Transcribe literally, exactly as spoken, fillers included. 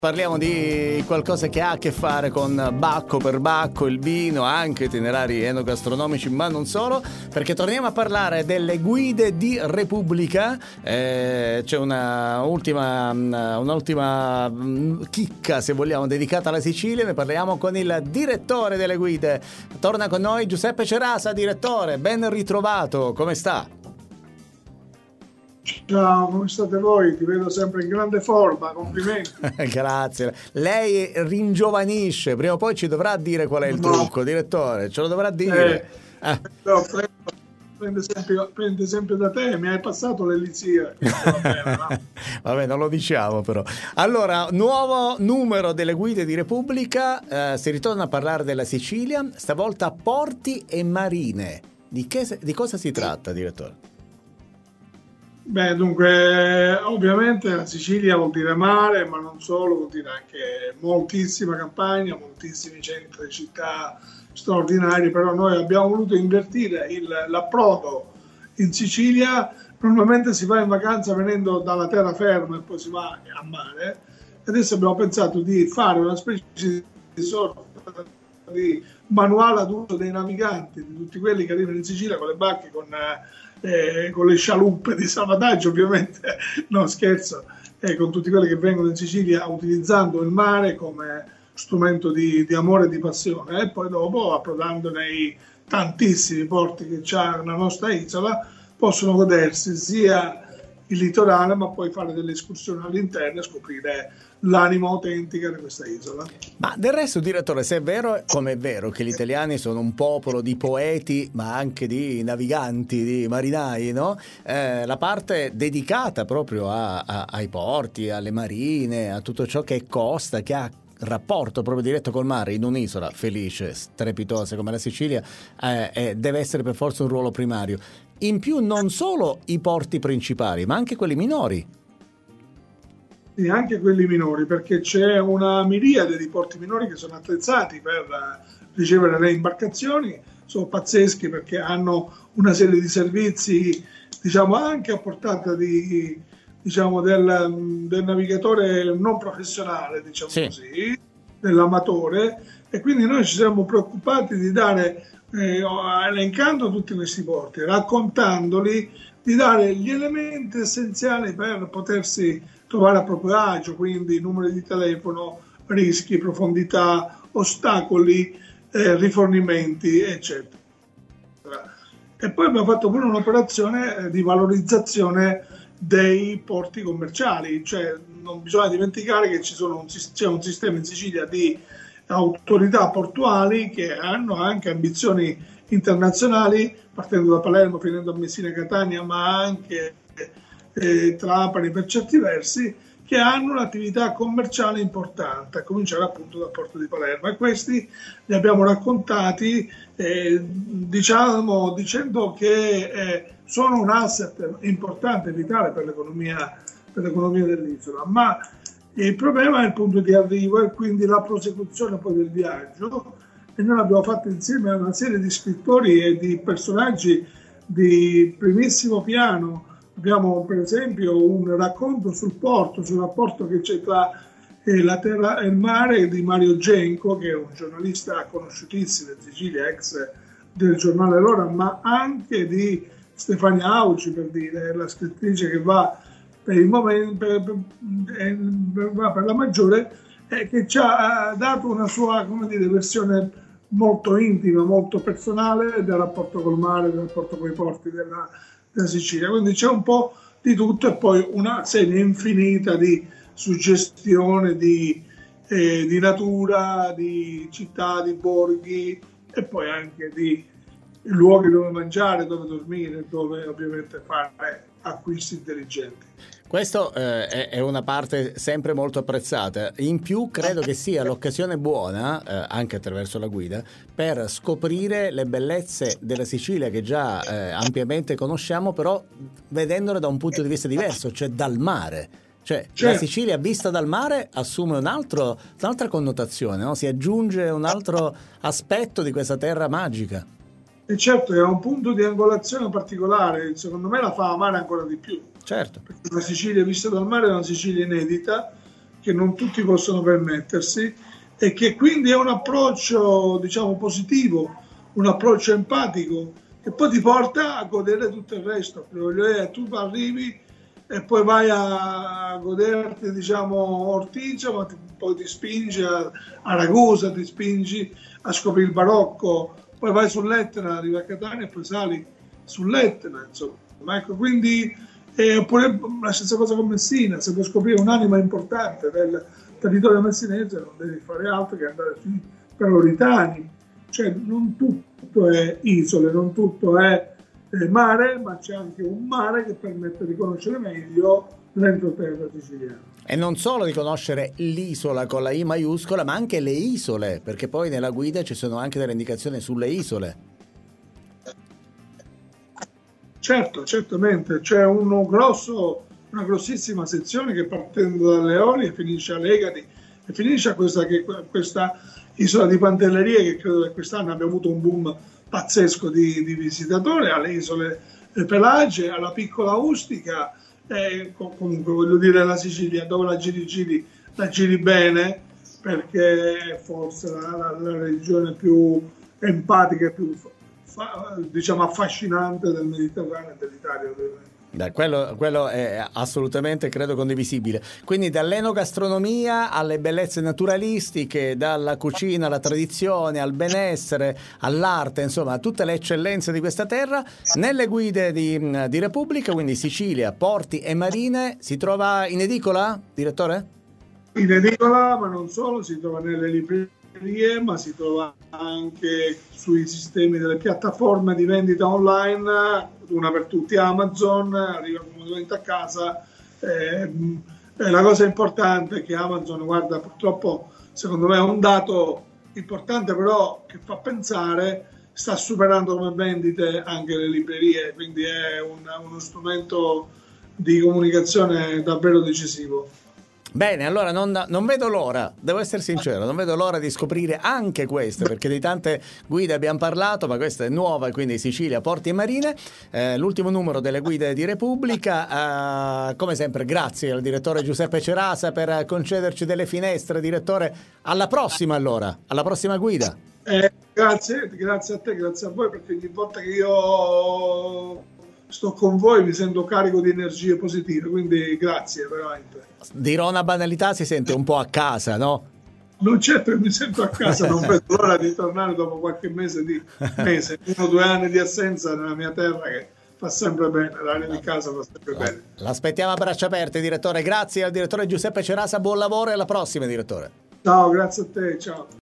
Parliamo di qualcosa che ha a che fare con Bacco per Bacco, il vino, anche itinerari enogastronomici, ma non solo, perché torniamo a parlare delle guide di Repubblica. Eh, c'è una ultima, un'ultima chicca, se vogliamo, dedicata alla Sicilia. Ne parliamo con il direttore delle guide. Torna con noi Giuseppe Cerasa, direttore, ben ritrovato, come sta? Ciao, come state voi? Ti vedo sempre in grande forma, complimenti. Grazie. Lei ringiovanisce, prima o poi ci dovrà dire qual è il no. trucco, direttore, ce lo dovrà dire. Eh, eh. No, prendo, prendo, esempio, prendo esempio da te, mi hai passato l'elixir. Vabbè, no? Vabbè, non lo diciamo però. Allora, nuovo numero delle guide di Repubblica, eh, si ritorna a parlare della Sicilia, stavolta porti e marine. Di, che, di cosa si tratta, direttore? Beh, dunque, ovviamente la Sicilia vuol dire mare, ma non solo, vuol dire anche moltissima campagna, moltissimi centri, città straordinari, però noi abbiamo voluto invertire il, l'approdo in Sicilia. Normalmente si va in vacanza venendo dalla terraferma e poi si va a mare. Adesso abbiamo pensato di fare una specie di sorta di manuale ad uso dei naviganti, di tutti quelli che arrivano in Sicilia con le barche, con... Eh, con le scialuppe di salvataggio, ovviamente, no scherzo, eh, con tutti quelli che vengono in Sicilia utilizzando il mare come strumento di, di amore e di passione, e poi dopo, approdando nei tantissimi porti che c'ha la nostra isola, possono godersi sia il litorale, ma poi fare delle escursioni all'interno e scoprire l'anima autentica di questa isola. Ma del resto, direttore, se è vero, come è vero che gli italiani sono un popolo di poeti, ma anche di naviganti, di marinai, no? Eh, la parte dedicata proprio a, a, ai porti, alle marine, a tutto ciò che è costa, che ha rapporto proprio diretto col mare in un'isola felice, strepitosa come la Sicilia, eh, eh, deve essere per forza un ruolo primario. In più non solo i porti principali, ma anche quelli minori. E anche quelli minori, perché c'è una miriade di porti minori che sono attrezzati per ricevere le imbarcazioni, sono pazzeschi perché hanno una serie di servizi, diciamo, anche a portata di, diciamo, del, del navigatore non professionale, diciamo sì. così, dell'amatore, e quindi noi ci siamo preoccupati di dare, eh, elencando tutti questi porti, raccontandoli, di dare gli elementi essenziali per potersi trovare a proprio agio, quindi numeri di telefono, rischi, profondità, ostacoli, eh, rifornimenti, eccetera. E poi abbiamo fatto pure un'operazione di valorizzazione dei porti commerciali, cioè non bisogna dimenticare che ci sono un, c'è un sistema in Sicilia di autorità portuali che hanno anche ambizioni internazionali, partendo da Palermo, finendo a Messina e Catania, ma anche eh, Trapani per certi versi, che hanno un'attività commerciale importante, a cominciare appunto dal porto di Palermo, e questi li abbiamo raccontati eh, diciamo, dicendo che eh, sono un asset importante, vitale per l'economia, per l'economia dell'isola, ma il problema è il punto di arrivo e quindi la prosecuzione poi del viaggio, e noi l'abbiamo fatto insieme a una serie di scrittori e di personaggi di primissimo piano. Abbiamo per esempio un racconto sul porto, sul rapporto che c'è tra eh, la terra e il mare di Mario Genco, che è un giornalista conosciutissimo in Sicilia, ex del giornale L'Ora, ma anche di Stefania Auci, per dire, la scrittrice che va per il momento per, per, per, per la maggiore, eh, che ci ha dato una sua, come dire, versione molto intima, molto personale del rapporto col mare, del rapporto con i porti della, della Sicilia. Quindi c'è un po' di tutto e poi una serie infinita di suggestione di, eh, di natura, di città, di borghi, e poi anche di luoghi dove mangiare, dove dormire, dove ovviamente fare acquisti intelligenti. Questo eh, è, è una parte sempre molto apprezzata. In più credo che sia l'occasione buona, eh, anche attraverso la guida, per scoprire le bellezze della Sicilia che già eh, ampiamente conosciamo, però vedendole da un punto di vista diverso, cioè dal mare. Cioè certo. La Sicilia vista dal mare assume un altro, un'altra connotazione, no? Si aggiunge un altro aspetto di questa terra magica. E certo, è un punto di angolazione particolare, secondo me la fa amare ancora di più. Certo. Perché la Sicilia vista dal mare è una Sicilia inedita, che non tutti possono permettersi, e che quindi è un approccio, diciamo, positivo, un approccio empatico, che poi ti porta a godere tutto il resto. Tu arrivi e poi vai a goderti, diciamo, Ortigia, ma ti, poi ti spingi a, a Ragusa, ti spingi a scoprire il barocco, poi vai sull'Etna, arrivi a Catania e poi sali sull'Etna, insomma. Ecco, quindi, eh, oppure la stessa cosa con Messina, se vuoi scoprire un'anima importante del territorio messinese non devi fare altro che andare sui Peloritani, cioè non tutto è isole, non tutto è eh, mare, ma c'è anche un mare che permette di conoscere meglio l'entroterra siciliano. E non solo di conoscere l'isola con la I maiuscola, ma anche le isole, perché poi nella guida ci sono anche delle indicazioni sulle isole. Certo, certamente, c'è uno grosso, una grossissima sezione che partendo dalle Eolie finisce a Legadi e finisce a questa, che, questa isola di Pantellerie, che credo che quest'anno abbia avuto un boom pazzesco di, di visitatori, alle isole Pelagie, alla piccola Ustica, e comunque voglio dire la Sicilia, dove la giri giri, la giri bene, perché è forse la, la, la regione più empatica e più fa, diciamo affascinante del Mediterraneo e dell'Italia. Beh, quello, quello è assolutamente, credo, condivisibile. Quindi dall'enogastronomia alle bellezze naturalistiche, dalla cucina alla tradizione, al benessere, all'arte, insomma, tutte le eccellenze di questa terra. Nelle guide di, di Repubblica, quindi Sicilia, porti e marine, si trova in edicola, direttore? In edicola, ma non solo, si trova nelle librerie, ma si trova anche sui sistemi delle piattaforme di vendita online, una per tutti, Amazon, arriva comodamente a casa. Eh, la cosa importante è che Amazon, guarda, purtroppo secondo me è un dato importante, però che fa pensare, sta superando come vendite anche le librerie, quindi è un, uno strumento di comunicazione davvero decisivo. Bene, allora non, non vedo l'ora, devo essere sincero, non vedo l'ora di scoprire anche queste, perché di tante guide abbiamo parlato, ma questa è nuova, quindi Sicilia, porti e marine, eh, l'ultimo numero delle guide di Repubblica. Eh, come sempre grazie al direttore Giuseppe Cerasa per concederci delle finestre. Direttore, alla prossima allora, alla prossima guida. Eh, grazie, grazie a te, grazie a voi, perché ogni volta che io sto con voi mi sento carico di energie positive, quindi grazie veramente. Dirò una banalità, si sente un po' a casa, no? Non certo che mi sento a casa, non vedo l'ora di tornare dopo qualche mese di mese, uno o due anni di assenza nella mia terra, che fa sempre bene, l'aria di casa fa sempre bene. L'aspettiamo a braccia aperte, direttore. Grazie al direttore Giuseppe Cerasa, buon lavoro e alla prossima, direttore. Ciao, grazie a te, ciao.